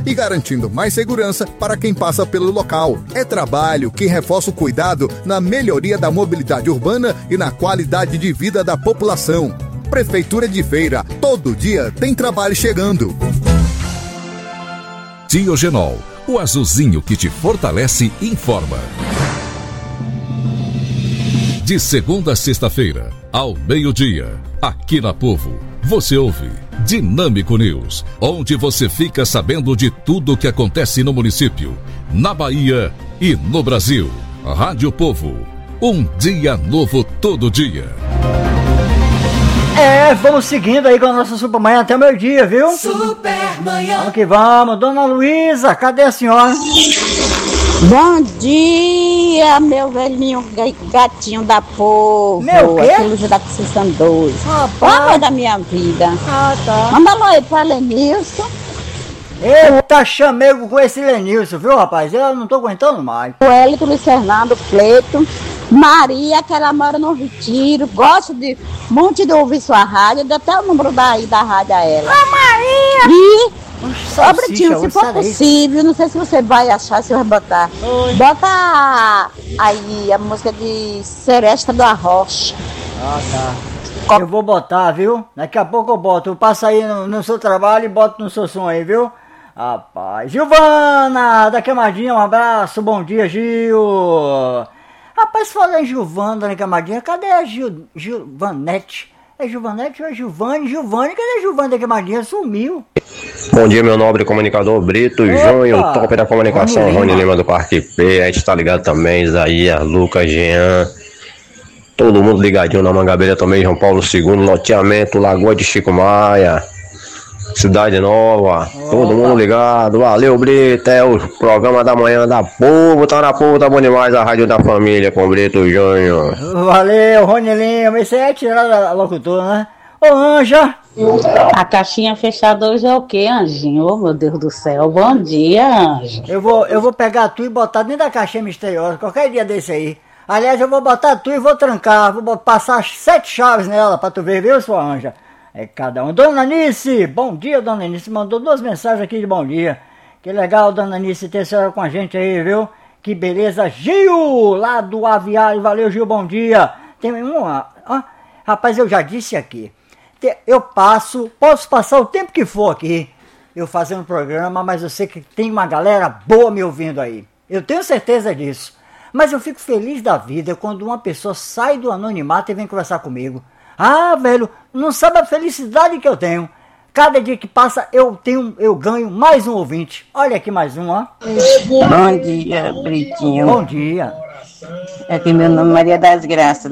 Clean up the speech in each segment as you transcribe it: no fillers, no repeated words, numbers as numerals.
e garantindo mais segurança para quem passa pelo local. É trabalho que reforça o cuidado na melhoria da mobilidade urbana e na qualidade de vida da população. Prefeitura de Feira, todo dia tem trabalho chegando. Diogenol, o azulzinho que te fortalece, informa. De segunda a sexta-feira, ao meio-dia, aqui na Povo, você ouve Dinâmico News, onde você fica sabendo de tudo o que acontece no município, na Bahia e no Brasil. Rádio Povo, um dia novo todo dia. Vamos seguindo aí com a nossa Supermanhã até o meio-dia, viu? Supermanhã. Vamos que vamos. Dona Luísa, cadê a senhora? Bom dia, meu velhinho gatinho da Povo. Meu quê? Aqui Luz da Conceição 12. Rapaz. Amor da minha vida. Tá. Manda alô aí pra Lenilson. Eu tá chamego com esse Lenilson, viu, rapaz? Eu não tô aguentando mais. O Hélito, Luiz Fernando, Cleito. Maria, que ela mora no Retiro. Gosto de muito de ouvir sua rádio. Dá até o número da rádio a ela. Maria! E... Salsicha, Ô, Britinho, se for possível, não sei se você vai achar, se vai botar. Oi. Bota aí a música de Seresta do Arrocha. Tá. Eu vou botar, viu? Daqui a pouco eu boto. Eu passo aí no seu trabalho e boto no seu som aí, viu? Rapaz. Gilvana, da Queimadinha, um abraço. Bom dia, Gil. Rapaz, falando em Gilvana, da Queimadinha, cadê a Gilvanete? É Gilvanete ou é Gilvane? Gilvane, cadê a Gilvane da Queimadinha? Sumiu. Bom dia, meu nobre comunicador Brito, Júnior, top da comunicação, Rony Lima do Parque P, a gente tá ligado também, Isaías, Lucas, Jean, todo mundo ligadinho na Mangabeira também, João Paulo II, loteamento, Lagoa de Chico Maia, Cidade Nova, todo mundo ligado, valeu Brito, é o programa da manhã da Povo, tá na Povo, tá bom demais, a rádio da família com o Brito Júnior. Valeu, Rony Lima, esse é tirado da locutora, né? Ô, Anja! A caixinha fechada hoje é o quê, Anjinho? Oh, meu Deus do céu. Bom dia, Anjo. Eu vou pegar tu e botar dentro da caixinha misteriosa, qualquer dia desse aí. Aliás, eu vou botar tu e vou trancar, vou passar 7 chaves nela pra tu ver, viu, sua Anja? É cada um. Dona Anice, bom dia, Dona Anice. Mandou 2 mensagens aqui de bom dia. Que legal, Dona Anice, ter a senhora com a gente aí, viu? Que beleza. Gil, lá do Aviário. Valeu, Gil, bom dia. Tem uma... rapaz, eu já disse aqui. Eu posso passar o tempo que for aqui, eu fazendo programa, mas eu sei que tem uma galera boa me ouvindo aí. Eu tenho certeza disso. Mas eu fico feliz da vida quando uma pessoa sai do anonimato e vem conversar comigo. Ah, velho, não sabe a felicidade que eu tenho. Cada dia que passa eu ganho mais um ouvinte. Olha aqui mais um, ó. Bom dia, Britinho. Bom dia. Aqui meu nome é Maria das Graças,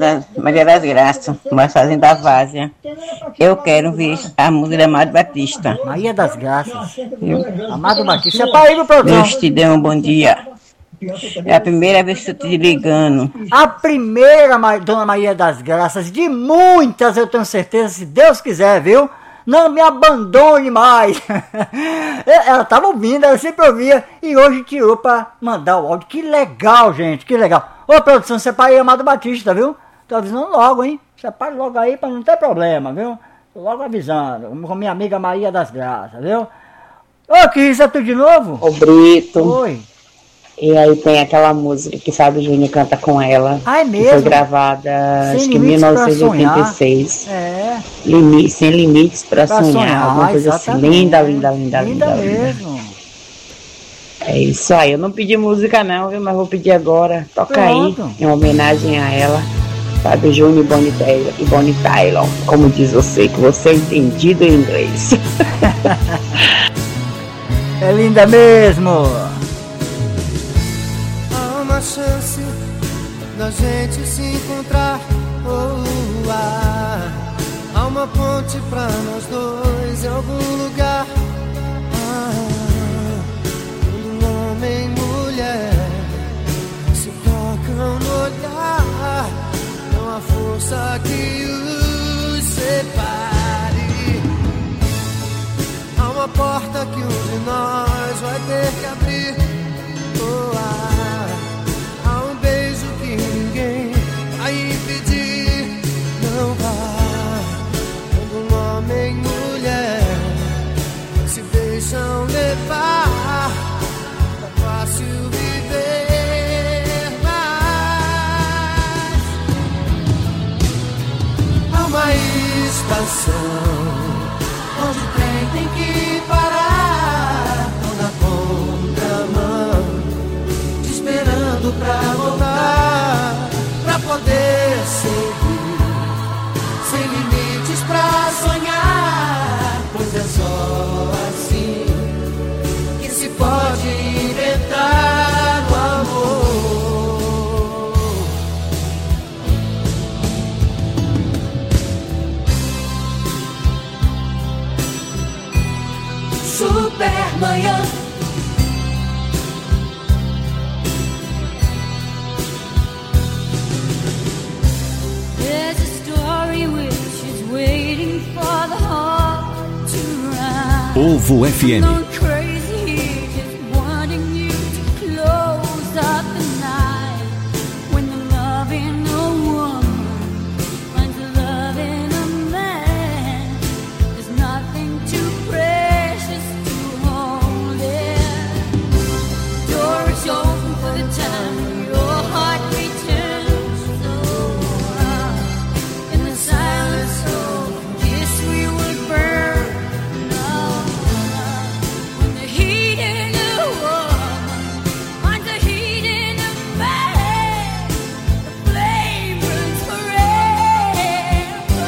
mas fazenda Várzea. Eu quero ver a música de Amado Batista. Maria das Graças. Amado Batista, é para ir no produção. Deus te dê um bom dia. É a primeira vez que eu estou te ligando. A primeira, Dona Maria das Graças, de muitas, eu tenho certeza, se Deus quiser, viu? Não me abandone mais. Ela estava ouvindo, ela sempre ouvia. E hoje tirou para mandar o áudio. Que legal, gente, que legal. Ô, produção, separe aí Amado Batista, viu? Tô avisando logo, hein? Separe logo aí para não ter problema, viu? Tô logo avisando. Com minha amiga Maria das Graças, viu? Ô, que isso é tudo de novo? Ô, Brito. Oi. E aí tem aquela música que Fábio Júnior canta com ela. Ah, é mesmo? Que foi gravada, acho que em 1986. É. Sem limites pra sonhar. Alguma coisa assim. Linda, linda, linda, linda. Linda mesmo. É isso aí. Eu não pedi música não, viu? Mas vou pedir agora. Toca Pronto. aí, em homenagem a ela. Fábio Júnior e Bonnie Tyler. Como diz você, que você é entendido em inglês. É linda mesmo. Uma chance da gente se encontrar. Há uma ponte pra nós dois em algum lugar. Quando homem e mulher se tocam no olhar, não há força que os separe. Há uma porta que um de nós vai ter que abrir. Há um beijo que ninguém vai impedir. Não vá. Quando um homem e mulher onde o trem tem que parar, tô na contramão, te esperando pra voltar, pra poder seguir, sem limites pra sonhar, pois é só assim que se pode inventar o amor. Supermanhã. There's a story which is waiting for the heart to run. Povo FM. No crazy heat is wanting you to close up the night. When the love in a woman finds the love in a man, there's nothing too precious to hold it. Door is open for the time your heart returns. So in the silence of kiss we would burn. When the heat in a woman finds the heat in a man, the flame burns forever.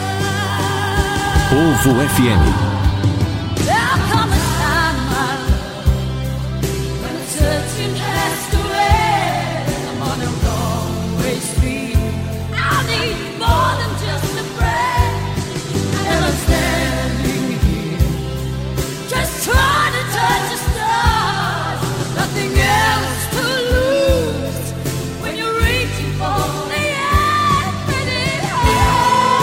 Povo FM. There'll come a time, my love, when the searching has to end. I'm on a one-way street. I'll need more than just a friend. And I'm standing here, just trying to touch the stars. Nothing else to lose when you're reaching for the infinite high.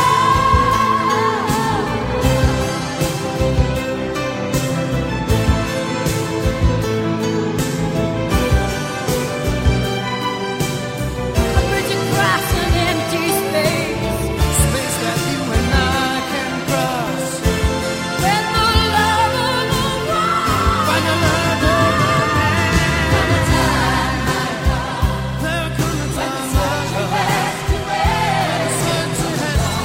A bridge across an empty space, Space that you and I can cross. when the love of the world Find another man. when the time There comes a time has to end. such a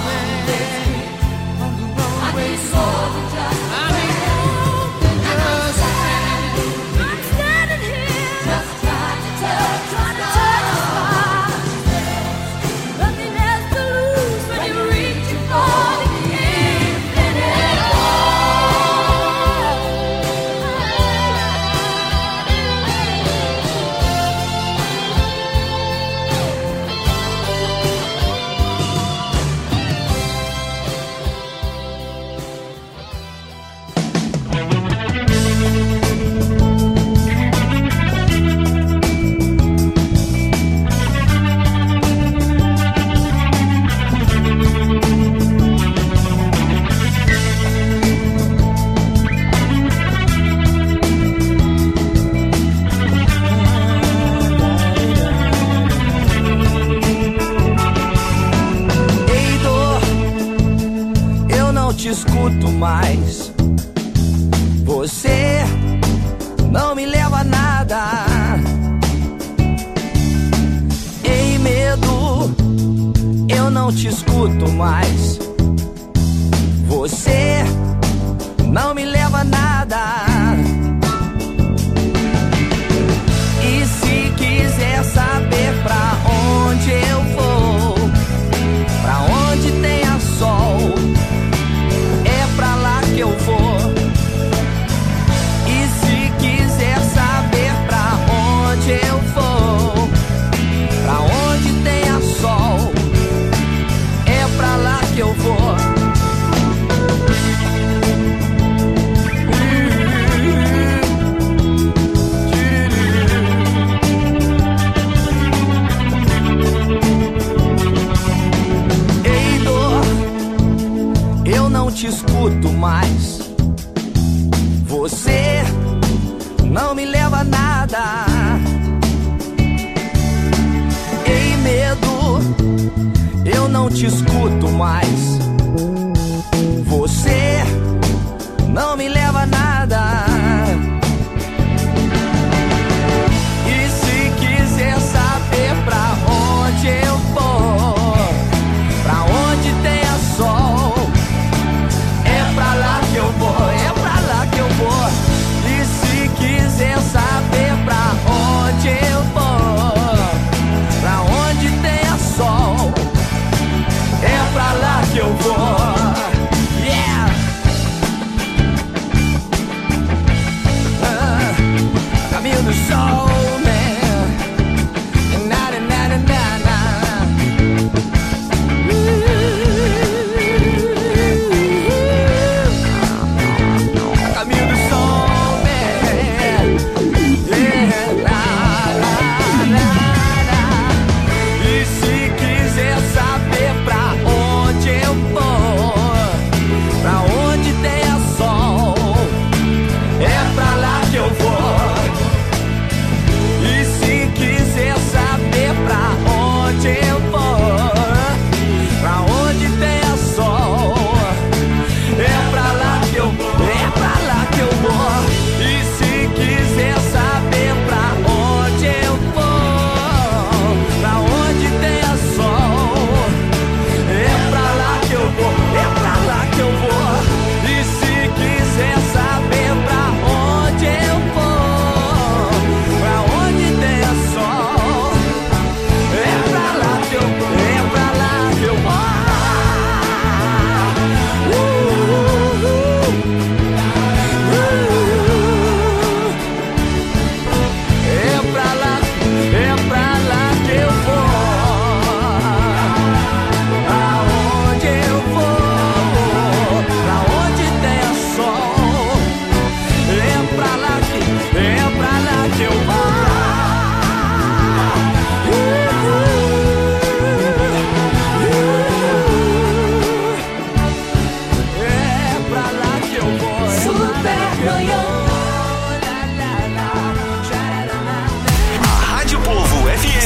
on the wrong I way. need more than just I need more than just a friend. I'm standing here, just trying to touch the stars. Nothing else to lose when you're reaching for the infinite. Ei, dor, eu não te escuto mais. Você não me leva a nada. Ei, medo, eu não te escuto mais. Você não me leva a nada. E se quiser saber pra onde eu vou, pra onde tenha sol, é pra lá que eu vou. E se quiser saber pra onde eu vou, pra onde tenha sol, é pra lá que eu vou. Ei, dor, eu não te escuto mais. Você não me leva a nada. Ei, medo, eu não te escuto mais. Você não me leva a nada. E se quiser saber pra onde eu vou, pra onde tenha sol,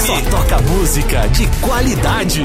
FM só toca música de qualidade.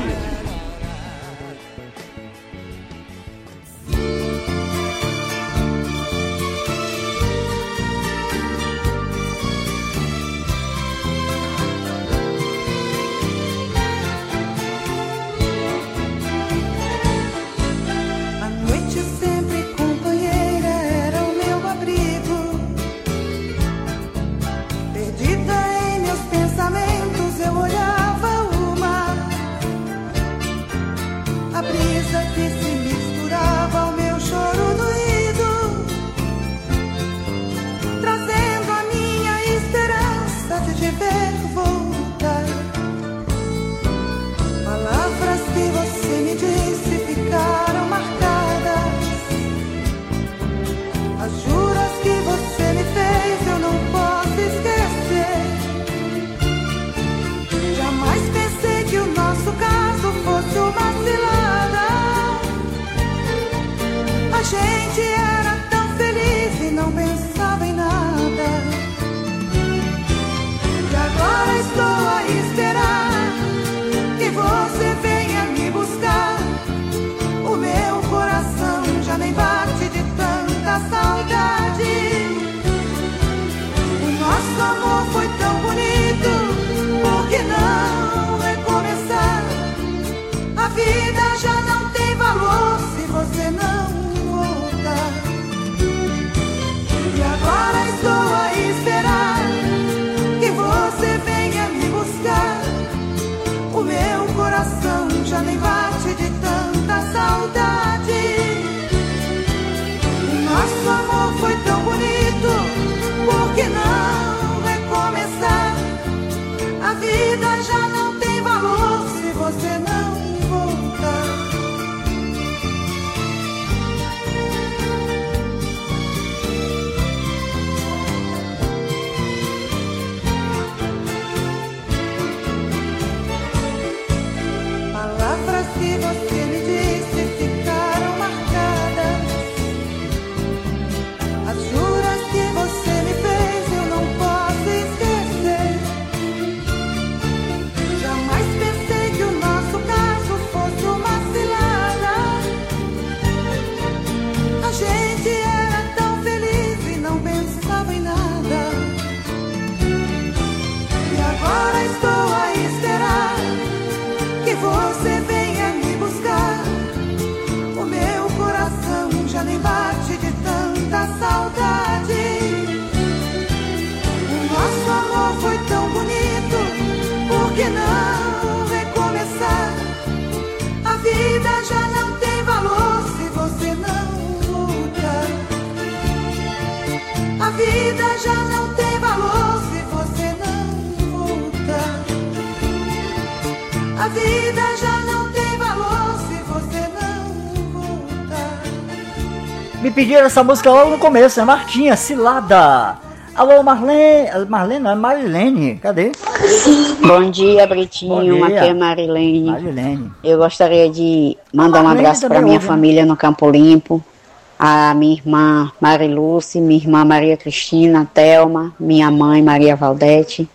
Me pediram essa música logo no começo, é Martinha, Cilada. Alô, Marlene. Marlene não, é Marilene. Cadê? Bom dia, Britinho. Bom dia. Aqui é Marilene. Marilene. Eu gostaria de mandar um abraço para minha família no Campo Limpo. A minha irmã Mariluce, minha irmã Maria Cristina, Thelma, minha mãe Maria Valdete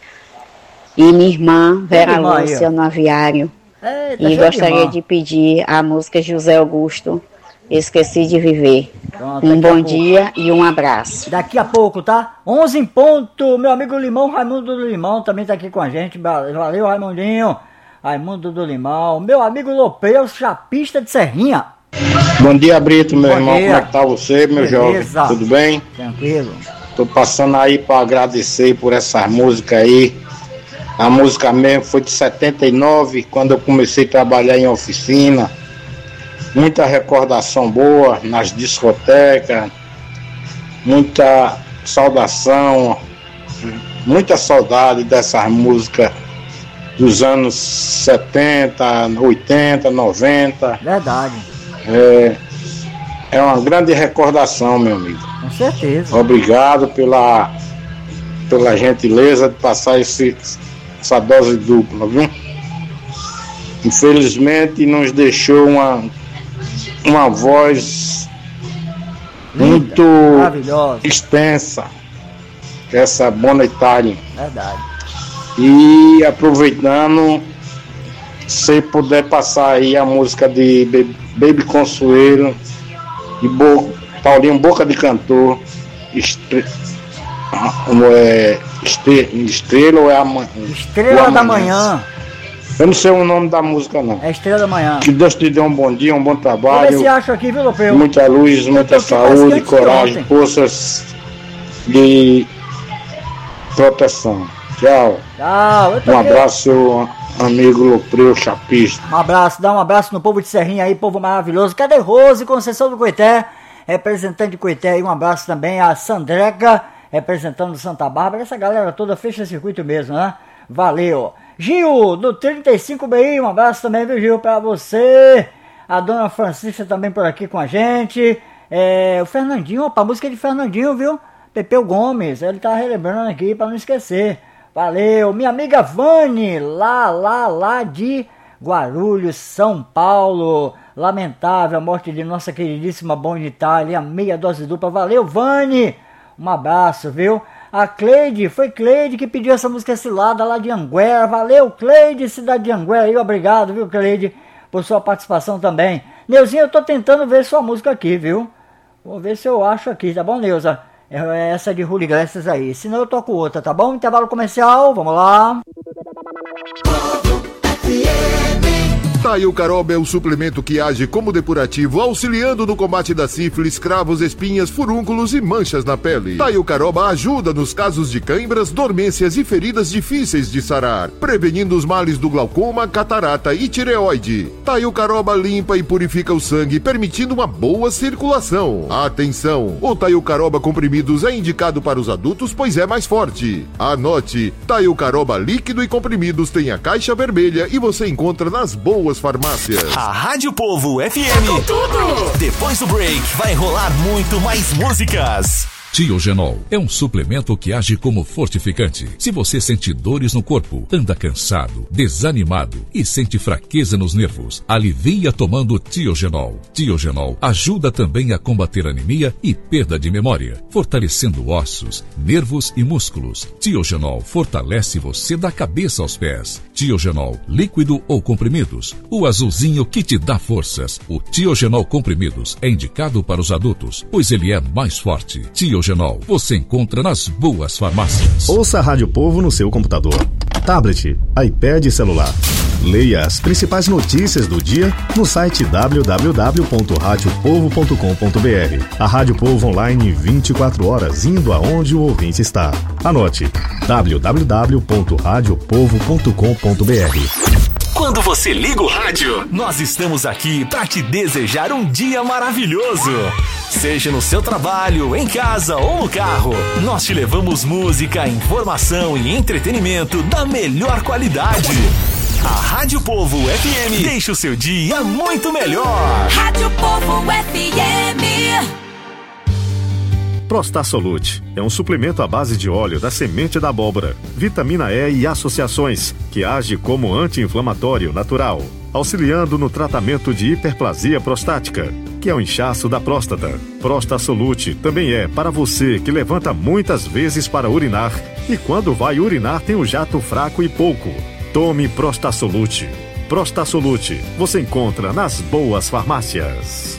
e minha irmã Vera Lúcia no Aviário. Eita, E gostaria de pedir a música José Augusto, Esqueci de Viver. Pronto, Um bom dia e um abraço. Daqui a pouco, tá? 11 em ponto. Meu amigo Limão, Raimundo do Limão, também tá aqui com a gente. Valeu, Raimundinho. Raimundo do Limão. Meu amigo Lopeu, chapista de Serrinha. Bom dia, Brito, meu irmão. dia. Como é que tá você, meu Beleza. jovem? Tudo bem? Tranquilo. Tô passando aí para agradecer por essas músicas aí. A música mesmo foi de 79, quando eu comecei a trabalhar em oficina. Muita recordação boa nas discotecas, muita saudação, muita saudade dessas músicas dos anos 70, 80, 90. Verdade. É uma grande recordação, meu amigo. Com certeza. Obrigado pela gentileza de passar essa dose dupla, viu? Infelizmente nos deixou uma voz muito maravilhosa, extensa, essa Bona Itália. Verdade. E aproveitando, se puder passar aí a música de Baby Consuelo e Paulinho Boca de Cantor, Estrela ou é Estrela da Manhã. Eu não sei o nome da música, não. É Estrela da Manhã. Que Deus te dê um bom dia, um bom trabalho. Vamos ver se acha aqui, viu, Lopeu? Muita luz, muita saúde, coragem, forças de proteção. Tchau. Tchau. Um abraço, seu amigo Lopeu Chapista. Um abraço, dá um abraço no povo de Serrinha aí, povo maravilhoso. Cadê Rose, Conceição do Coité, representante de Coité aí. Um abraço também a Sandreca, representando Santa Bárbara. Essa galera toda fecha circuito mesmo, né? Valeu. Gil, do 35BI, um abraço também, viu, Gil, pra você. A dona Francisca também por aqui com a gente. O Fernandinho, opa, a música é de Fernandinho, viu? Pepeu Gomes, ele tá relembrando aqui pra não esquecer. Valeu. Minha amiga Vani, lá de Guarulhos, São Paulo. Lamentável a morte de nossa queridíssima Bonnie Itália, meia dose dupla. Valeu, Vani. Um abraço, viu? A Cleide, foi Cleide que pediu essa música Cilada lá de Anguera. Valeu, Cleide, cidade de Anguera aí, obrigado, viu, Cleide, por sua participação também. Neuzinha, eu tô tentando ver sua música aqui, viu? Vou ver se eu acho aqui, tá bom, Neuza? É essa de Julio Iglesias aí, senão eu toco outra, tá bom? Intervalo comercial, vamos lá. Taio Caroba é o suplemento que age como depurativo, auxiliando no combate da sífilis, cravos, espinhas, furúnculos e manchas na pele. Taio Caroba ajuda nos casos de cãibras, dormências e feridas difíceis de sarar, prevenindo os males do glaucoma, catarata e tireoide. Taio Caroba limpa e purifica o sangue, permitindo uma boa circulação. Atenção! O Taio Caroba comprimidos é indicado para os adultos, pois é mais forte. Anote: Taio Caroba líquido e comprimidos tem a caixa vermelha e você encontra nas boas farmácias. A Rádio Povo FM. Com tudo! Depois do break, vai rolar muito mais músicas. Tiogenol é um suplemento que age como fortificante. Se você sente dores no corpo, anda cansado, desanimado e sente fraqueza nos nervos, alivia tomando Tiogenol. Tiogenol ajuda também a combater anemia e perda de memória, fortalecendo ossos, nervos e músculos. Tiogenol fortalece você da cabeça aos pés. Tiogenol, líquido ou comprimidos, o azulzinho que te dá forças. O Tiogenol comprimidos é indicado para os adultos, pois ele é mais forte. Tiogenol você encontra nas boas farmácias. Ouça a Rádio Povo no seu computador, tablet, iPad e celular. Leia as principais notícias do dia no site www.radiopovo.com.br. A Rádio Povo online 24 horas, indo aonde o ouvinte está. Anote: www.radiopovo.com.br. Quando você liga o rádio, nós estamos aqui para te desejar um dia maravilhoso. Seja no seu trabalho, em casa ou no carro, nós te levamos música, informação e entretenimento da melhor qualidade. A Rádio Povo FM deixa o seu dia muito melhor. Rádio Povo FM. Prostasolute é um suplemento à base de óleo da semente da abóbora, vitamina E e associações, que age como anti-inflamatório natural, auxiliando no tratamento de hiperplasia prostática, que é o inchaço da próstata. Prostasolute também é para você que levanta muitas vezes para urinar e quando vai urinar tem o jato fraco e pouco. Tome Prostasolute. Prostasolute você encontra nas boas farmácias.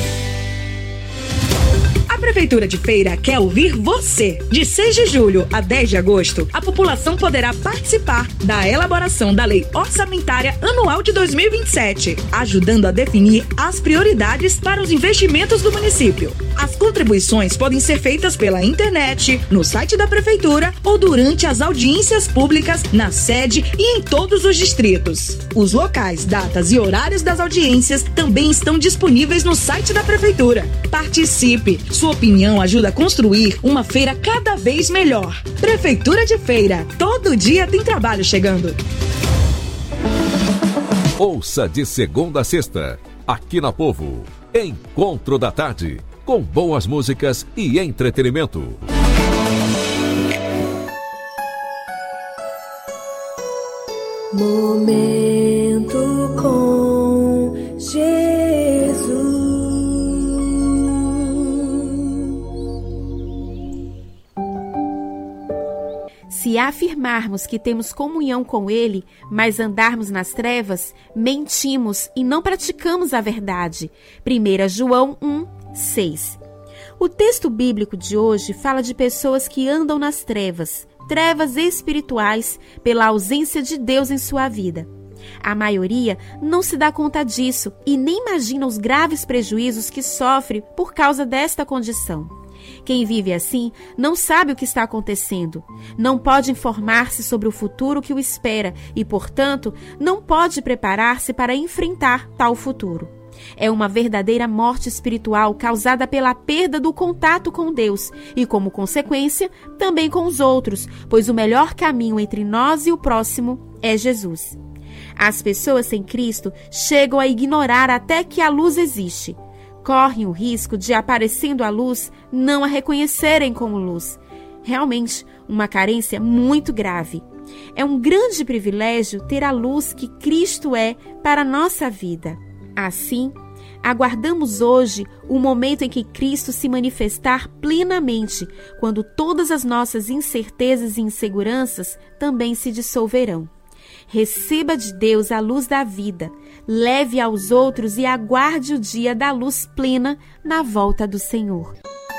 A Prefeitura de Feira quer ouvir você. De 6 de julho a 10 de agosto, a população poderá participar da elaboração da Lei Orçamentária Anual de 2027, ajudando a definir as prioridades para os investimentos do município. As contribuições podem ser feitas pela internet, no site da Prefeitura ou durante as audiências públicas na sede e em todos os distritos. Os locais, datas e horários das audiências também estão disponíveis no site da Prefeitura. Participe! Sua opinião ajuda a construir uma feira cada vez melhor. Prefeitura de Feira. Todo dia tem trabalho chegando. Ouça de segunda a sexta, aqui na Povo, Encontro da Tarde, com boas músicas e entretenimento. Momento com Jesus. Se afirmarmos que temos comunhão com Ele, mas andarmos nas trevas, mentimos e não praticamos a verdade. 1 João 1:6. O texto bíblico de hoje fala de pessoas que andam nas trevas espirituais pela ausência de Deus em sua vida. A maioria não se dá conta disso e nem imagina os graves prejuízos que sofre por causa desta condição. Quem vive assim não sabe o que está acontecendo, não pode informar-se sobre o futuro que o espera e, portanto, não pode preparar-se para enfrentar tal futuro. É uma verdadeira morte espiritual causada pela perda do contato com Deus e, como consequência, também com os outros, pois o melhor caminho entre nós e o próximo é Jesus. As pessoas sem Cristo chegam a ignorar até que a luz existe. Correm o risco de, aparecendo a luz, não a reconhecerem como luz. Realmente, uma carência muito grave. É um grande privilégio ter a luz que Cristo é para a nossa vida. Assim, aguardamos hoje o momento em que Cristo se manifestar plenamente, quando todas as nossas incertezas e inseguranças também se dissolverão. Receba de Deus a luz da vida, leve aos outros e aguarde o dia da luz plena na volta do Senhor.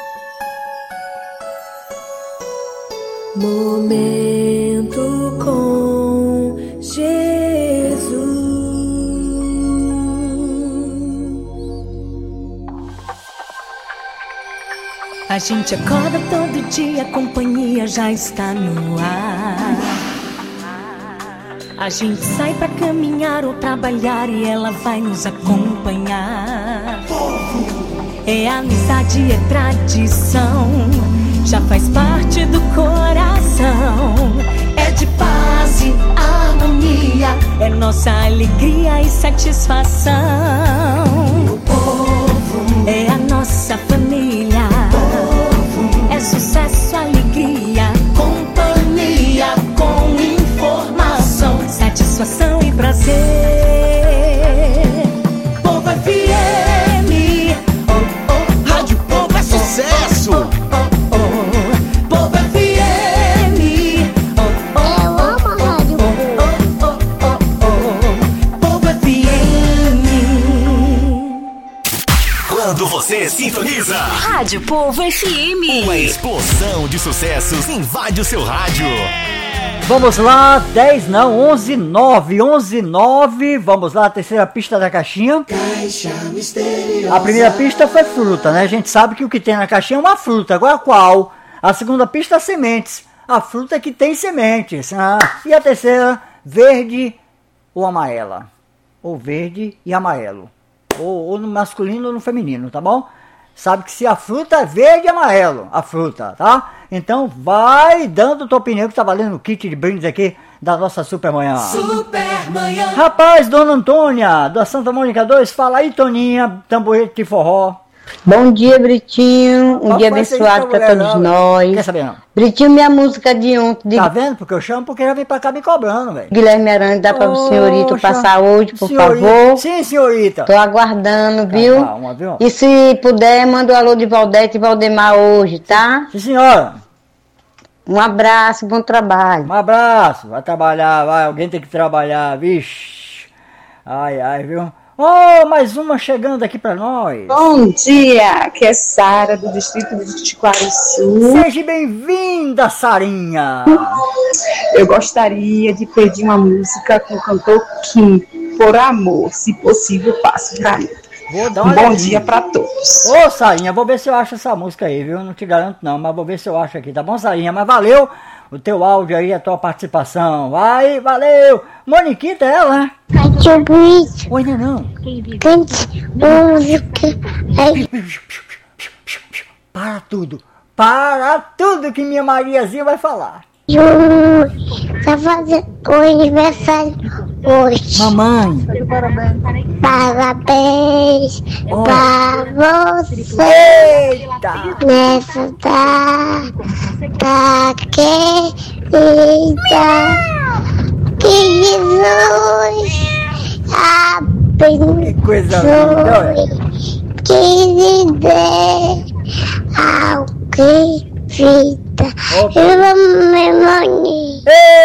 Momento com Jesus. A gente acorda todo dia, a companhia já está no ar. A gente sai pra caminhar ou trabalhar e ela vai nos acompanhar. É amizade, é tradição, já faz parte do coração. É de paz e harmonia, é nossa alegria e satisfação. O povo é a nossa família, é sucesso, alegria, companhia com informação, satisfação e prazer. Povo FM, oh, oh, Rádio Povo é sucesso. Oh, oh, Povo FM, oh, oh, eu amo a Rádio Povo FM. Quando você sintoniza Rádio Povo FM, uma explosão de sucessos invade o seu rádio. Vamos lá, 10 não, 11, 9, 11, 9. Vamos lá, a terceira pista da caixinha. Caixa misteriosa. A primeira pista foi fruta, né? A gente sabe que o que tem na caixinha é uma fruta. Agora qual? A segunda pista, sementes. A fruta que tem sementes. E a terceira, verde ou amarela. Ou verde e amarelo. Ou no masculino ou no feminino, tá bom? Sabe que se a fruta é verde e amarelo, a fruta, tá? Então vai dando tua opinião que tá valendo o kit de brindes aqui da nossa Supermanhã. Supermanhã. Rapaz, Dona Antônia, da Santa Mônica 2, fala aí, Toninha, tamborete de forró. Bom dia, Britinho. Um dia abençoado para todos nós. Quer saber não? Britinho, minha música de ontem. Tá vendo? Porque eu chamo porque já vem pra cá me cobrando, velho. Guilherme Aranha, dá para o senhorito passar hoje, por favor? Sim, senhorita. Tô aguardando, viu? Calma, viu? E se puder, manda o alô de Valdete e Valdemar hoje, tá? Sim, senhora. Um abraço, bom trabalho. Um abraço. Vai trabalhar, vai. Alguém tem que trabalhar, vixe. Ai, ai, viu? Oh, mais uma chegando aqui pra nós. Bom dia, aqui é Sara, do distrito de Tiquariçu. Seja bem-vinda, Sarinha. Eu gostaria de pedir uma música com o cantor Kim, Por Amor, se possível, passe pra mim. Um bom dia pra todos. Ô, Sarinha, vou ver se eu acho essa música aí, viu? Não te garanto não, mas vou ver se eu acho aqui, tá bom, Sarinha? Mas valeu o teu áudio aí, a tua participação. Vai, valeu. Moniquita, ela, né? Oi, não. Cante música. Para tudo que minha Mariazinha vai falar. Tá fazendo aniversário hoje. Mamãe. Parabéns pra você. Eita. Nessa data querida, que Jesus abençoe, que coisa linda, que lhe dê ao que Eu amo minha mãe.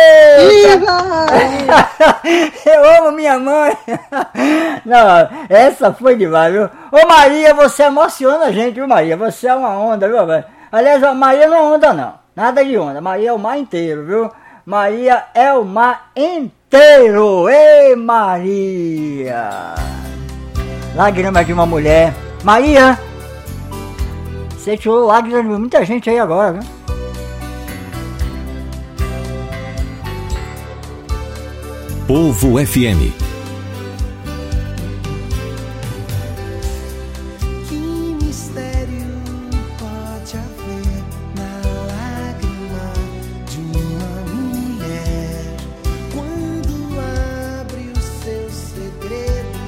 Eu amo minha mãe. Não, essa foi demais, viu? Ô Maria, você emociona a gente, viu Maria? Você é uma onda, viu, velho? Aliás, a Maria não é onda não, nada de onda. Maria é o mar inteiro, viu? Maria é o mar inteiro. Ei Maria. Lágrimas de uma mulher. Maria, você tirou lágrimas de muita gente aí agora, viu? Povo FM. Que mistério pode haver na lágrima de uma mulher quando abre o seu segredo?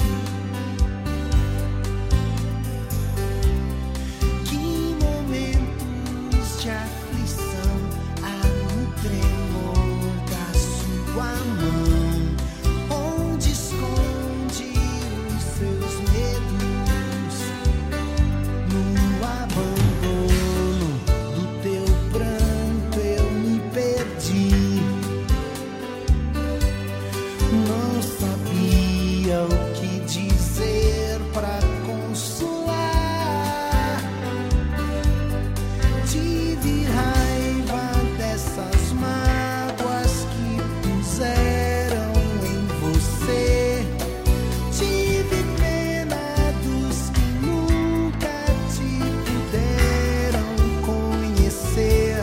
Que momentos de aflição há no tremor da sua mão? Onde esconde os seus medos? No abandono do teu pranto eu me perdi. Não sabia o que dizer pra consolar. Tive raiva dessas mágoas que puseram em você. Tive pena dos que nunca te puderam conhecer.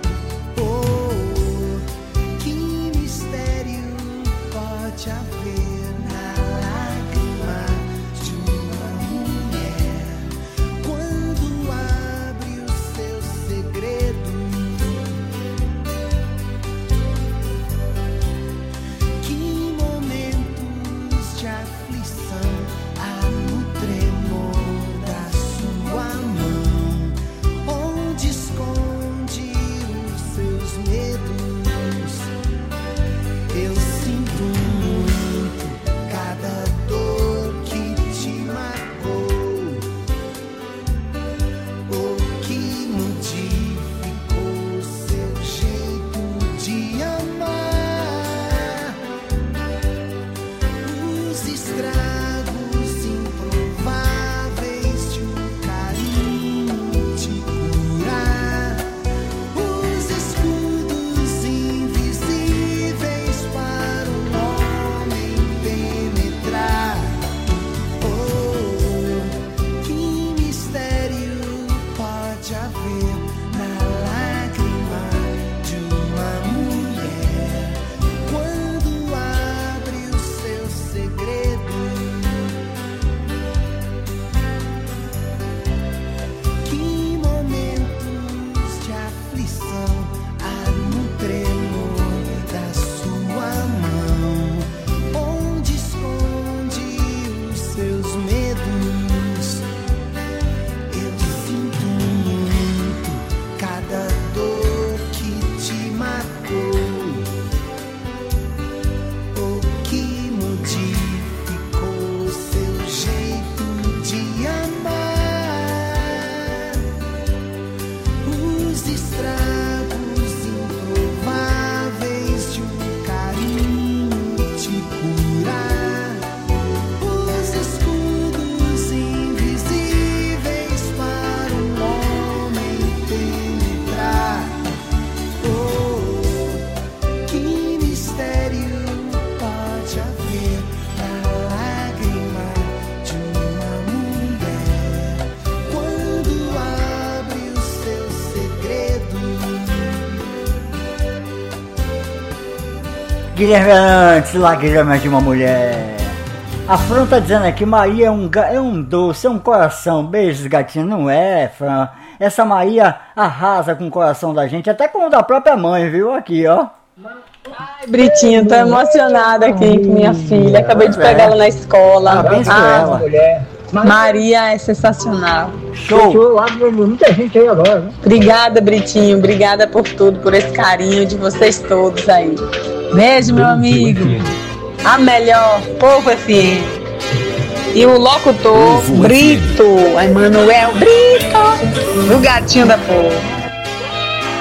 Oh, que mistério pode haver na lágrima de uma mulher quando abre o seu segredo? Que momentos de aflição há no tremor da sua mão? Onde esconde os seus medos? Eu sinto muito cada dor que te marcou. O que modificou seu jeito de amar? Os estragos improváveis de um carinho te curar. Os escudos invisíveis para um homem penetrar. Oh, que mistério pode haver na lágrima de uma mulher quando abre o seu segredo? Que momentos de aflição há no tremor da sua mão? Onde esconde os seus medos? Eu sinto muito cada dor que te marcou. O que modificou seu jeito de amar? Os estragos improváveis de um carinho te curar. Os escudos invisíveis para um homem penetrar. Oh, que mistério pode haver na lágrima de uma mulher quando abre o seu segredo? Guilherme Arantes, lágrimas de uma mulher. A Fran tá dizendo aqui, Maria é um doce, é um coração. Beijos, gatinho. Não é, Fran. Essa Maria arrasa com o coração da gente, até com o da própria mãe, viu? Aqui, ó. Ai, Britinho, tô emocionada aqui com minha filha. Acabei de pegar ela na escola. Parabéns pra ela. Maria é sensacional. Show! Muita gente aí agora, né? Obrigada, Britinho. Obrigada por tudo, por esse carinho de vocês todos aí. Beijo, meu amigo. A melhor, Povo FM. E o locutor, Povo Brito, Emanuel Brito, o gatinho da Povo.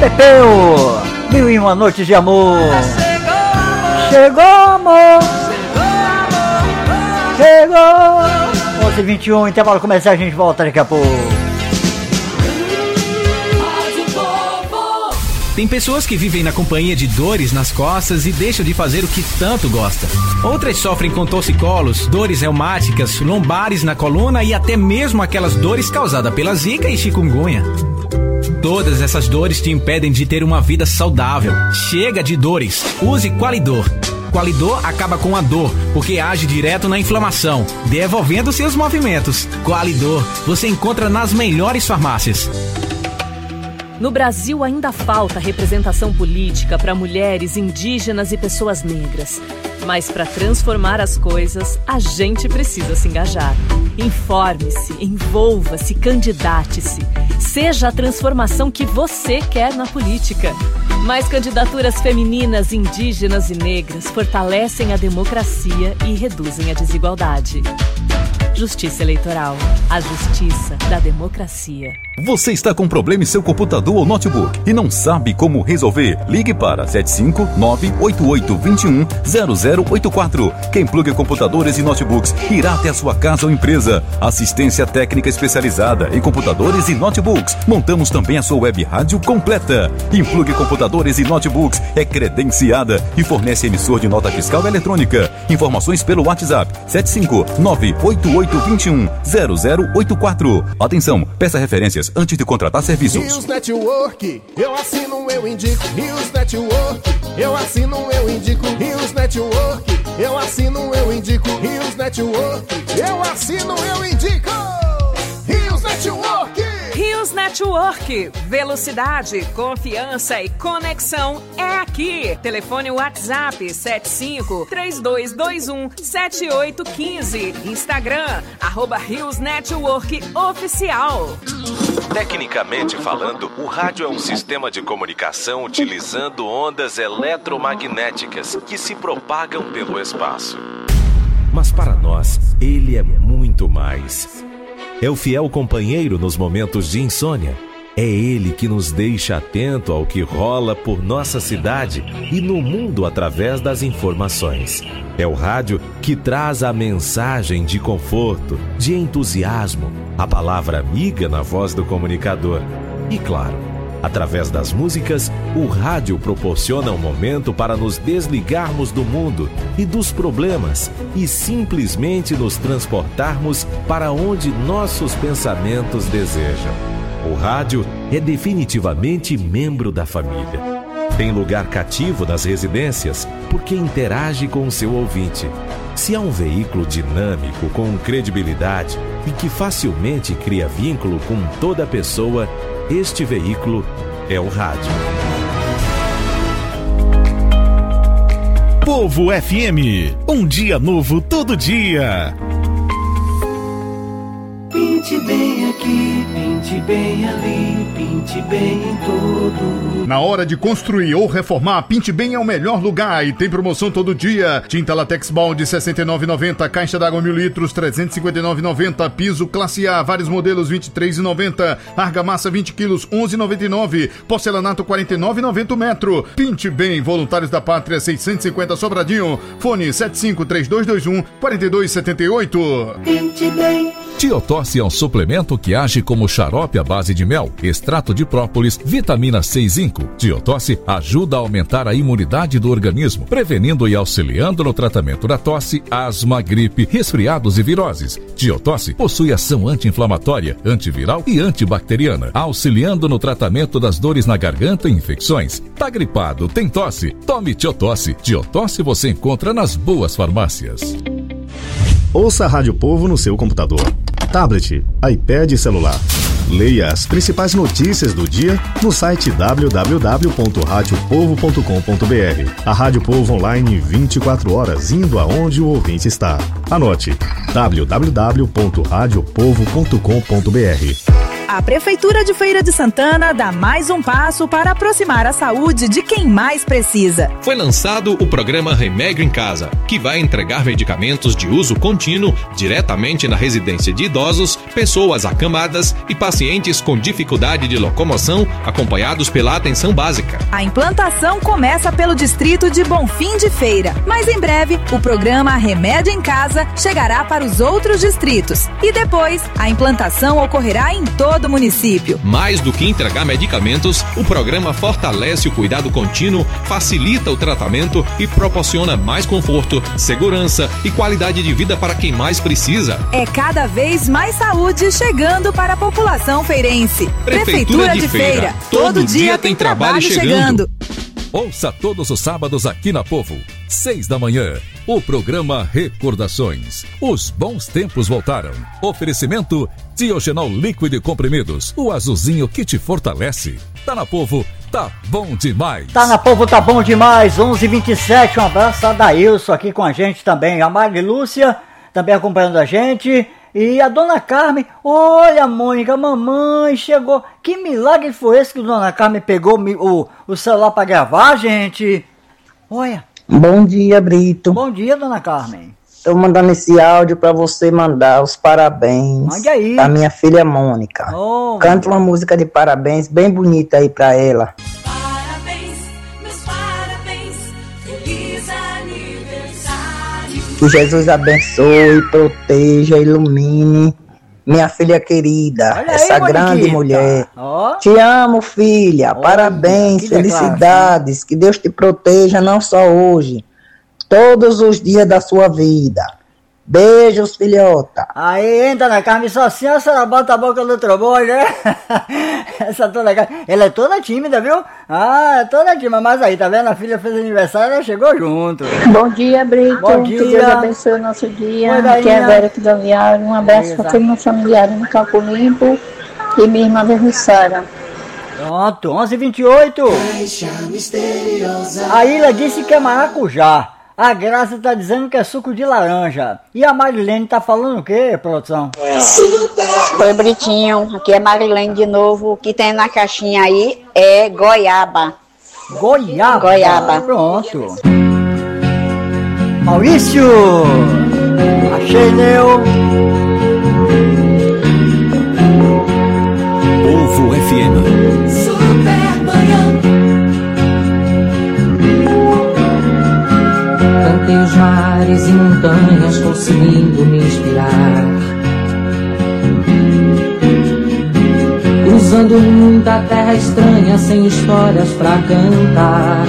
Pepeu, 1001 noites de amor. Chegou amor, chegou. 11h21, intervalo começar, a gente volta daqui a pouco. Tem pessoas que vivem na companhia de dores nas costas e deixam de fazer o que tanto gosta. Outras sofrem com torcicolos, dores reumáticas, lombares na coluna e até mesmo aquelas dores causadas pela zika e chikungunya. Todas essas dores te impedem de ter uma vida saudável. Chega de dores. Use Qualidor. Qualidor acaba com a dor, porque age direto na inflamação, devolvendo seus movimentos. Qualidor, você encontra nas melhores farmácias. No Brasil ainda falta representação política para mulheres, indígenas e pessoas negras. Mas para transformar as coisas, a gente precisa se engajar. Informe-se, envolva-se, candidate-se. Seja a transformação que você quer na política. Mais candidaturas femininas, indígenas e negras fortalecem a democracia e reduzem a desigualdade. Justiça Eleitoral. A justiça da democracia. Você está com problema em seu computador ou notebook e não sabe como resolver? Ligue para 759-8821-0084. Quem pluga computadores e notebooks irá até a sua casa ou empresa. Assistência técnica especializada em computadores e notebooks. Montamos também a sua web rádio completa. Implugue computadores e notebooks é credenciada e fornece emissor de nota fiscal eletrônica. Informações pelo WhatsApp 759-8821-0084. Atenção, peça referências antes de contratar serviços. Rios Network, eu assino, eu indico. Rios Network, eu assino, eu indico. Rios Network, eu assino, eu indico. Rios Network, eu assino, eu indico. Rios Network. Rios Network. Velocidade, confiança e conexão é aqui. Telefone WhatsApp 75-3221-7815. Instagram, @Rios Network Oficial. Tecnicamente falando, o rádio é um sistema de comunicação utilizando ondas eletromagnéticas que se propagam pelo espaço. Mas para nós, ele é muito mais. É o fiel companheiro nos momentos de insônia. É ele que nos deixa atento ao que rola por nossa cidade e no mundo através das informações. É o rádio que traz a mensagem de conforto, de entusiasmo, a palavra amiga na voz do comunicador. E claro, através das músicas, o rádio proporciona um momento para nos desligarmos do mundo e dos problemas e simplesmente nos transportarmos para onde nossos pensamentos desejam. O rádio é definitivamente membro da família. Tem lugar cativo nas residências porque interage com o seu ouvinte. Se há um veículo dinâmico, com credibilidade e que facilmente cria vínculo com toda pessoa, este veículo é o rádio. Povo FM, um dia novo todo dia. Pinte bem aqui, pinte bem ali, pinte bem em todo. Na hora de construir ou reformar, Pinte Bem é o melhor lugar e tem promoção todo dia. Tinta Latex Balde R$ 69,90, caixa d'água 1000 litros R$ 359,90, piso classe A, vários modelos R$ 23,90, argamassa 20 quilos R$ 11,99, porcelanato R$ 49,90 metro. Pinte Bem, Voluntários da Pátria 650 Sobradinho, fone 75-3221-4278. Pinte Bem. Tiotosse é um suplemento que age como xarope à base de mel, extrato de própolis, vitamina C e zinco. Tiotosse ajuda a aumentar a imunidade do organismo, prevenindo e auxiliando no tratamento da tosse, asma, gripe, resfriados e viroses. Tiotosse possui ação anti-inflamatória, antiviral e antibacteriana, auxiliando no tratamento das dores na garganta e infecções. Tá gripado, tem tosse? Tome Tiotosse. Tiotosse você encontra nas boas farmácias. Ouça a Rádio Povo no seu computador, tablet, iPad e celular. Leia as principais notícias do dia no site www.radiopovo.com.br. A Rádio Povo online 24 horas, indo aonde o ouvinte está. Anote: www.radiopovo.com.br. A Prefeitura de Feira de Santana dá mais um passo para aproximar a saúde de quem mais precisa. Foi lançado o programa Remédio em Casa, que vai entregar medicamentos de uso contínuo diretamente na residência de idosos, pessoas acamadas e pacientes com dificuldade de locomoção, acompanhados pela atenção básica. A implantação começa pelo distrito de Bonfim de Feira, mas em breve o programa Remédio em Casa chegará para os outros distritos e depois a implantação ocorrerá em todo o município. Mais do que entregar medicamentos, o programa fortalece o cuidado contínuo, facilita o tratamento e proporciona mais conforto, segurança e qualidade de vida para quem mais precisa. É cada vez mais saúde chegando para a população feirense. Prefeitura de Feira. Todo dia tem trabalho chegando. Ouça todos os sábados aqui na Povo, 6 da manhã, o programa Recordações. Os bons tempos voltaram. Oferecimento Diogenol líquido e comprimidos, o azulzinho que te fortalece. Tá na Povo, tá bom demais. Tá na Povo, tá bom demais. 11h27, um abraço a Daílson aqui com a gente também. A Mari Lúcia também acompanhando a gente. E a Dona Carmen, olha Mônica, a mamãe chegou. Que milagre foi esse que a Dona Carmen pegou o celular para gravar, gente? Olha. Bom dia, Brito. Bom dia, Dona Carmen. Estou mandando esse áudio para você mandar os parabéns. Mande aí. Pra minha filha Mônica. Oh. Canta uma música de parabéns bem bonita aí para ela. Parabéns, meus parabéns, feliz aniversário. Que Jesus abençoe, proteja, ilumine minha filha querida, olha essa aí, grande Moniquita. mulher. Oh. Te amo, filha. Parabéns, felicidades. Que Deus te proteja não só hoje, todos os dias da sua vida. Beijos, filhota. Aí, Dona Carmen, só assim a senhora bota a boca no trombone, né? Essa Dona Carmen, ela é toda tímida, viu? Ah, é toda tímida, mas aí, tá vendo? A filha fez aniversário, ela chegou junto. Bom dia, Brito. Bom dia. Que Deus abençoe o nosso dia. Oi, aqui é a Vera aqui do Aviário. Um abraço para todo meu familiar no Campo Limpo e minha irmã Vermissara. Pronto, 11h28. A Ilha disse que é maracujá. A Graça tá dizendo que é suco de laranja. E a Marilene tá falando o quê, produção? Oi, Britinho. Aqui é Marilene de novo. O que tem na caixinha aí é goiaba. Goiaba? Goiaba. Pronto. Maurício! Achei, Neu. Povo FM. Super manhã. Cantei os mares e montanhas conseguindo me inspirar, cruzando muita terra estranha sem histórias pra cantar.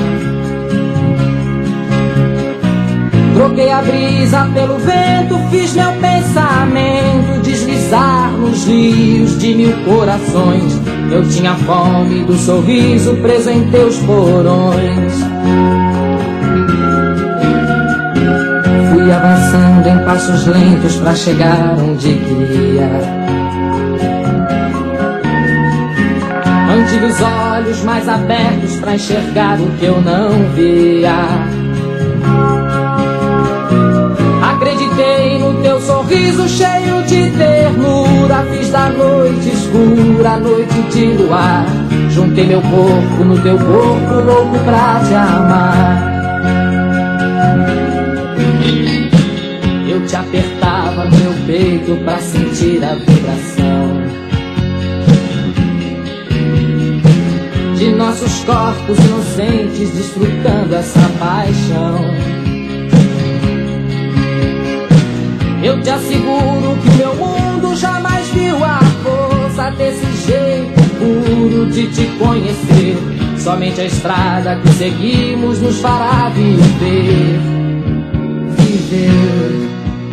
Troquei a brisa pelo vento, fiz meu pensamento deslizar nos rios de mil corações. Eu tinha fome do sorriso preso em teus porões. Fui avançando em passos lentos pra chegar onde queria. Mantive os olhos mais abertos pra enxergar o que eu não via. Acreditei no teu sorriso cheio de ternura. Fiz da noite escura noite de luar. Juntei meu corpo no teu corpo, louco pra te amar. Eu te apertava no meu peito pra sentir a vibração de nossos corpos inocentes desfrutando essa paixão. Eu te asseguro que o meu mundo jamais viu a força desse jeito puro de te conhecer. Somente a estrada que seguimos nos fará viver. Viver.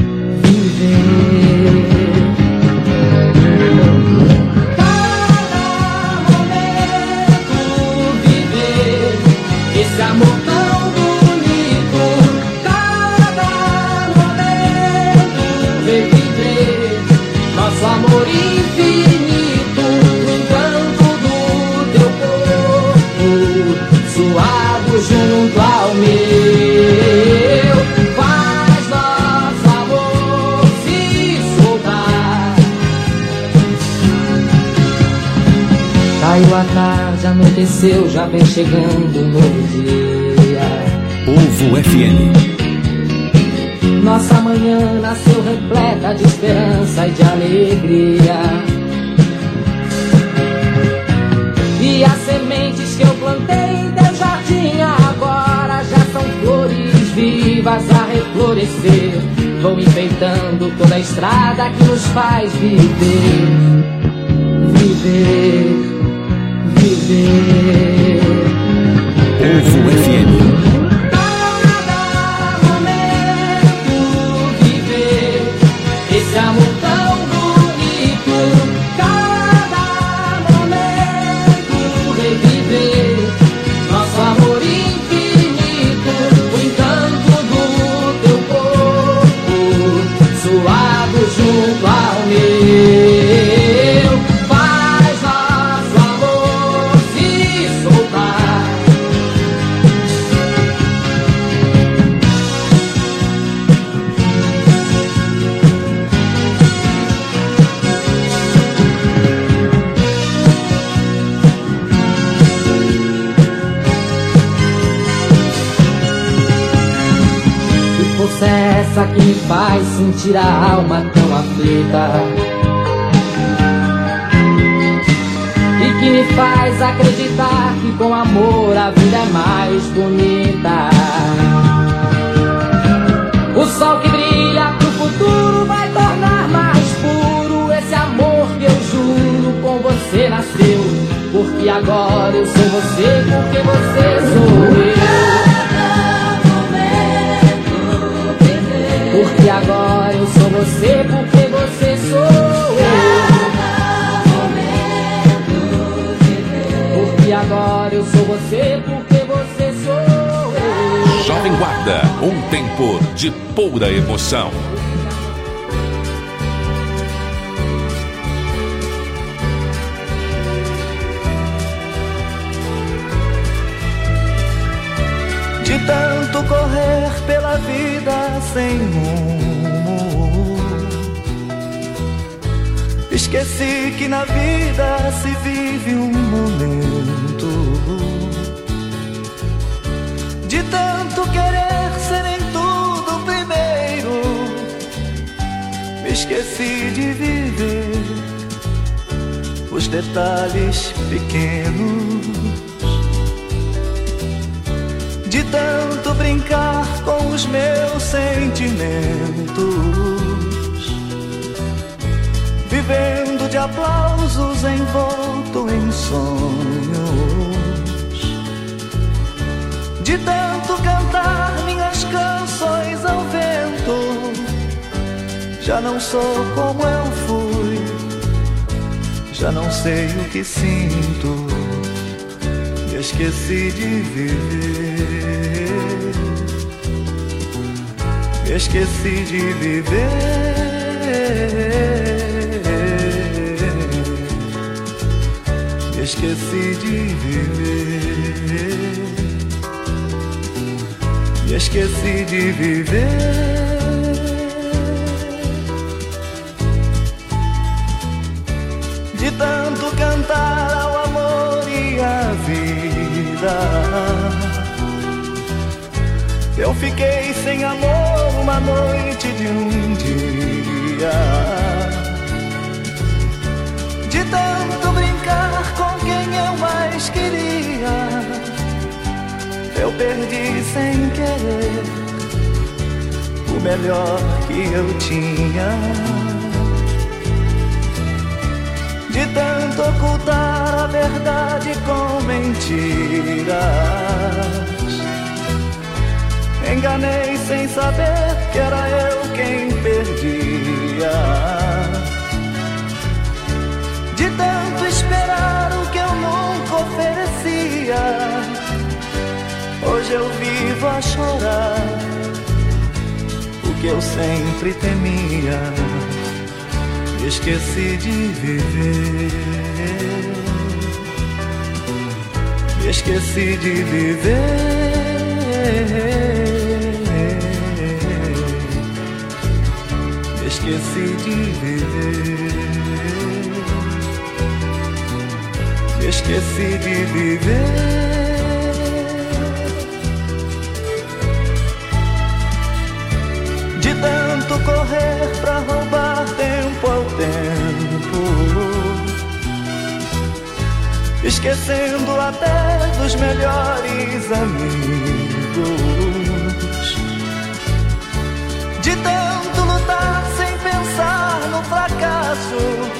Cada momento viver esse amor tão bonito. Cada momento reviver nosso amor infinito no encanto do teu corpo suado junto ao meu. Faz nós Caiu a tarde, anoiteceu, já vem chegando um novo dia. Povo FM. Nossa manhã nasceu repleta de esperança e de alegria. E as sementes que eu plantei em teu jardim agora já são flores vivas a reflorescer. Vão enfeitando toda a estrada que nos faz viver. Viver, viver. Povo FM. Esse amor tão bonito, cada momento reviver nosso amor infinito, o encanto do teu corpo, suado junto ao meu, faz nosso amor se soltar. Essa que me faz sentir a alma tão aflita e que me faz acreditar que com amor a vida é mais bonita. O sol que brilha pro futuro vai tornar mais puro esse amor que eu juro com você nasceu. Porque agora eu sou você, porque você sou eu. Porque agora eu sou você, porque você sou eu. Porque agora eu sou você, porque você sou eu. Jovem Guarda, um tempo de pura emoção. De tanto correr pela vida sem rumo, esqueci que na vida se vive um momento. De tanto querer ser em tudo primeiro, me esqueci de viver os detalhes pequenos. De tanto brincar com os meus sentimentos, vivendo de aplausos envolto em sonhos. De tanto cantar minhas canções ao vento, já não sou como eu fui, já não sei o que sinto. Esqueci de viver, esqueci de viver, esqueci de viver, esqueci de viver. De tanto cantar ao amor e à vida, eu fiquei sem amor uma noite de um dia. De tanto brincar com quem eu mais queria, eu perdi sem querer o melhor que eu tinha. De tanto ocultar a verdade com mentiras, enganei sem saber que era eu quem perdia. De tanto esperar o que eu nunca oferecia, hoje eu vivo a chorar o que eu sempre temia. Esqueci de viver, esqueci de viver, esqueci de viver, esqueci de viver. De tanto correr pra roubar tempo ao tempo, esquecendo até dos melhores amigos. De tanto lutar sem pensar no fracasso,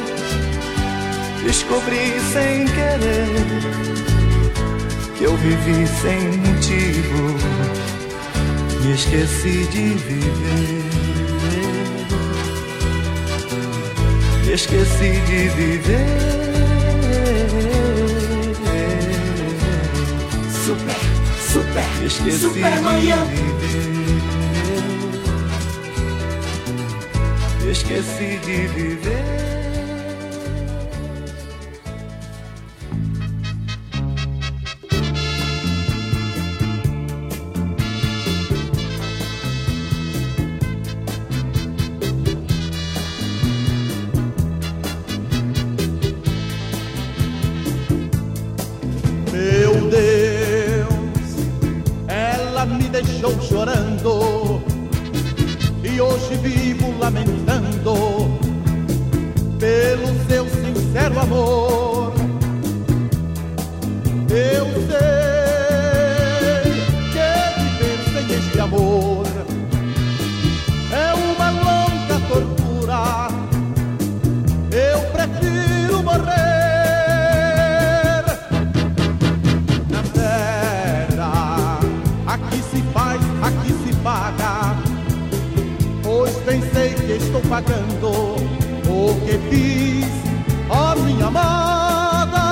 descobri sem querer que eu vivi sem motivo, me esqueci de viver. Esqueci de viver. Super, esqueci super manhã. De viver. Esqueci de viver. Chorando, e hoje vivo lamentando pelo seu sincero amor. Eu sei que viver sem este amor é uma longa tortura. Eu prefiro morrer na terra. Aqui se faz, aqui se paga, pois pensei que estou pagando o que fiz, ó minha amada.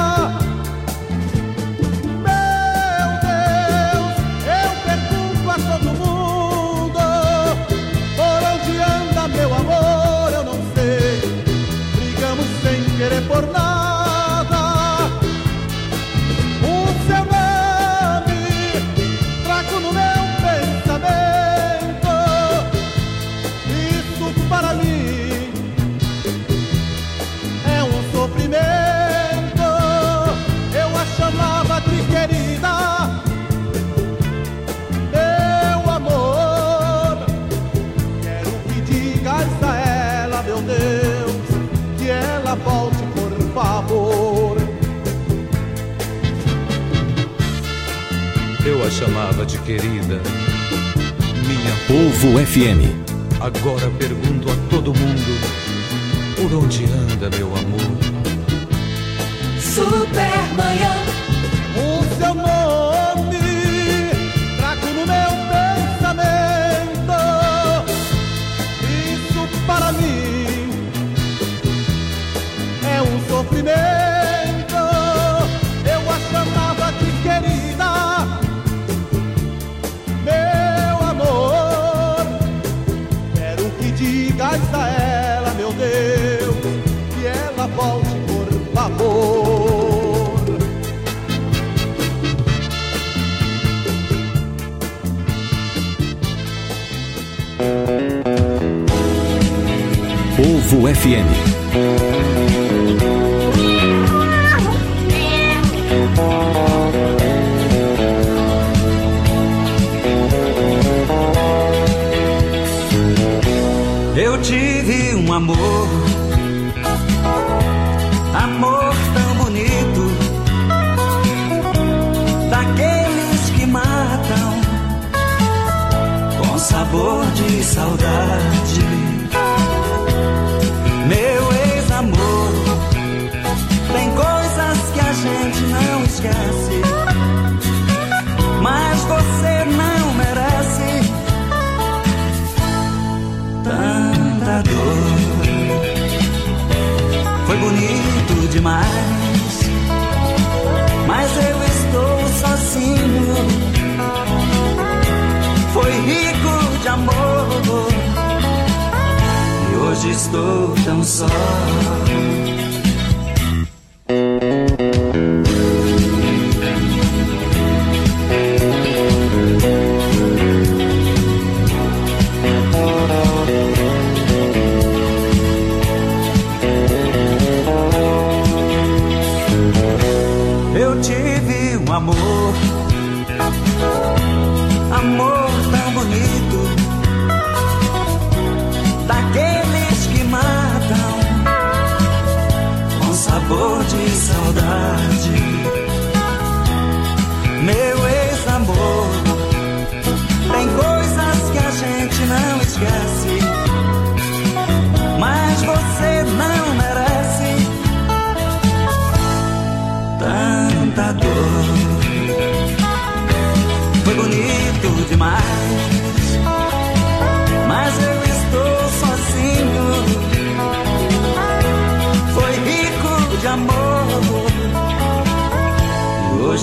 Meu Deus, eu pergunto a todo mundo, por onde anda meu amor, eu não sei. Brigamos sem querer por nada. O seu nome trago no meu pensamento. Isso para mim é um sofrimento. Eu a chamava de querida, meu amor. Quero que digas a ela, meu Deus, que ela volte por favor. Eu a chamava de querida, minha Povo FM. Agora pergunto a todo mundo, por onde anda meu amor? Supermanhã. O seu nome trago no meu pensamento. Isso para mim é um sofrimento. Eu a chamava de querida, meu amor. Quero que digas a ela, meu Deus, que ela volte por favor. Povo FM. Eu tive um amor, amor tão bonito, daqueles que matam com sabor de saudade. Meu ex-amor, tem coisas que a gente não esquece, mas você não merece tanta dor. Foi bonito demais, mas eu estou sozinho. Foi rico de amor, e hoje estou tão só.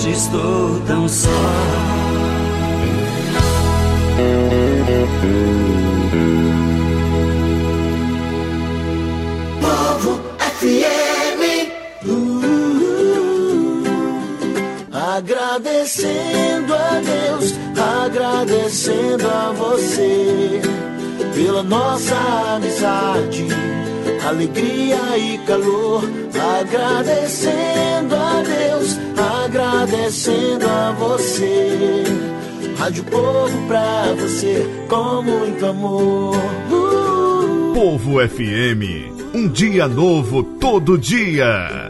hoje estou tão só. Povo FM, agradecendo a Deus, agradecendo a você pela nossa amizade, alegria e calor. Agradecendo a Deus, agradecendo a você. Rádio Povo pra você com muito amor. Povo FM, um dia novo todo dia.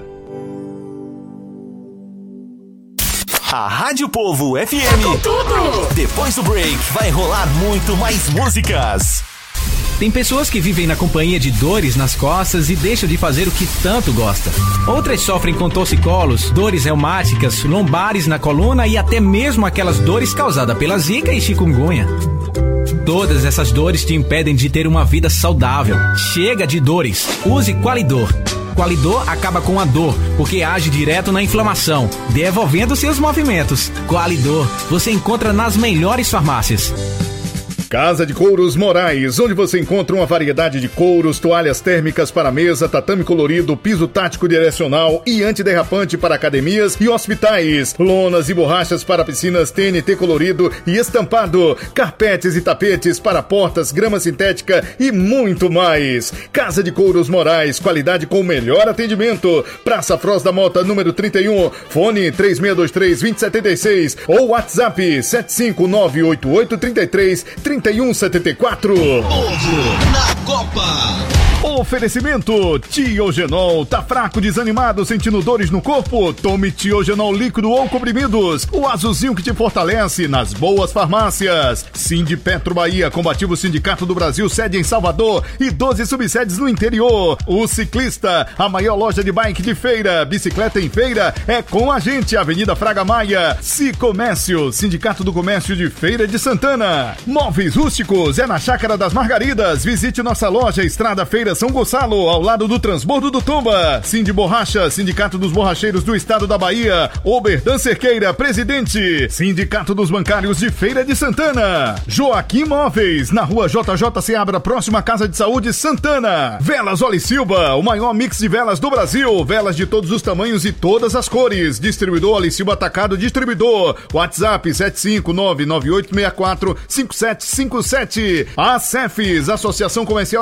A Rádio Povo FM. Tudo. Depois do break, vai rolar muito mais músicas. Tem pessoas que vivem na companhia de dores nas costas e deixam de fazer o que tanto gosta. Outras sofrem com torcicolos, dores reumáticas, lombares na coluna e até mesmo aquelas dores causadas pela zika e chikungunya. Todas essas dores te impedem de ter uma vida saudável. Chega de dores. Use Qualidor. Qualidor acaba com a dor, porque age direto na inflamação, devolvendo seus movimentos. Qualidor, você encontra nas melhores farmácias. Casa de Couros Moraes, onde você encontra uma variedade de couros, toalhas térmicas para mesa, tatame colorido, piso tático direcional e antiderrapante para academias e hospitais, lonas e borrachas para piscinas TNT colorido e estampado, carpetes e tapetes para portas, grama sintética e muito mais. Casa de Couros Moraes, qualidade com o melhor atendimento. Praça Froz da Mota, número 31, fone 3623-2076 ou WhatsApp 75988333174. Na Copa. Oferecimento Tiogenol. Tá fraco, desanimado, sentindo dores no corpo? Tome Tiogenol líquido ou comprimidos. O azulzinho que te fortalece nas boas farmácias. Sindipetro Bahia, combativo Sindicato do Brasil, sede em Salvador e 12 subsedes no interior. O Ciclista, a maior loja de bike de Feira. Bicicleta em Feira é com a gente. Avenida Fraga Maia. Cicomércio, Sindicato do Comércio de Feira de Santana. Móveis Rústicos é na Chácara das Margaridas. Visite nossa loja Estrada Feira São Gonçalo, ao lado do Transbordo do Tomba. Cindy Borracha, Sindicato dos Borracheiros do Estado da Bahia. Oberdan Cerqueira, presidente. Sindicato dos Bancários de Feira de Santana. Joaquim Móveis, na rua JJ Seabra, próxima à Casa de Saúde Santana. Velas Olisilba, o maior mix de velas do Brasil. Velas de todos os tamanhos e todas as cores. Distribuidor Olisilba Atacado Distribuidor. WhatsApp 75998645757. A Cefes, Associação Comercial